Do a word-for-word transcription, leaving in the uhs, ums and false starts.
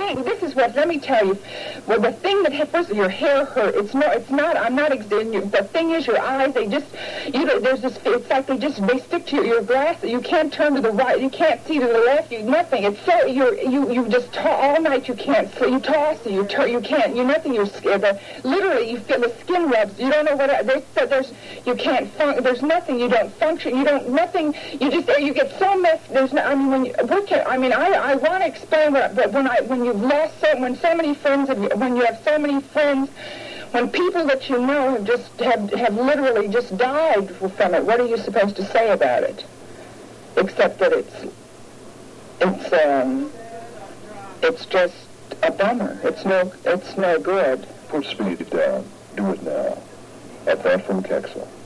thing, this is what, let me tell you, well, the thing that, first, your hair hurt, it's not, it's not, I'm not, the thing is your eyes, they just, you know, there's this, it's like they just, they stick to your, your glass, you can't turn to the right, you can't see to the left, you, nothing, it's so, you're, you, you just, to- all night you can't, so you toss, you turn, you can't, you, nothing, you're scared, the, literally, you feel the skin rubs, you don't know what, there's, there's you can't, fun- there's nothing, you don't function, you don't, nothing, you just, you get so messed, there's no, I mean, when you, we can, I mean, I, I want to explain what, but when I, when you've lost so, when so many friends, have, when you have so many friends, when people that you know have just, have, have literally just died from it, what are you supposed to say about it? Except that it's, it's, um, it's just a bummer. It's no, it's no good. Put speed down. Do it now. A thought from Kexel.